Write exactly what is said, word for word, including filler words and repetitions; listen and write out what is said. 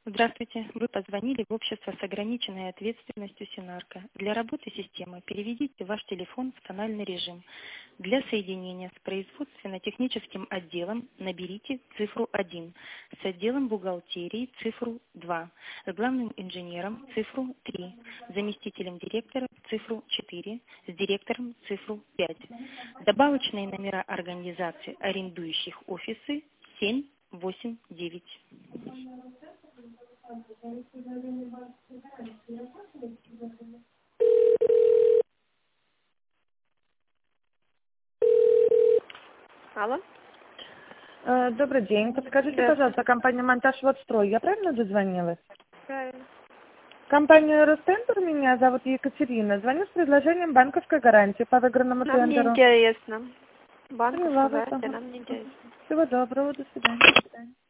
Здравствуйте. Вы позвонили в общество с ограниченной ответственностью Синарко. Для работы системы переведите ваш телефон в тональный режим. Для соединения с производственно-техническим отделом наберите цифру один, с отделом бухгалтерии цифру два, с главным инженером цифру три, с заместителем директора цифру четыре, с директором цифру пять. Добавочные номера организаций, арендующих офисы семь, восемь, девять. Алло? Э, Добрый день. Подскажите, Да, пожалуйста, компания «Монтаж Водстрой». Я правильно дозвонилась? правильно. Компания «Ростендер», меня зовут Екатерина. Звоню с предложением банковской гарантии по выигранному Нам не тендеру. интересно. Поняла Банковская вас. гарантия Ага. нам не интересно. Всего доброго. До свидания.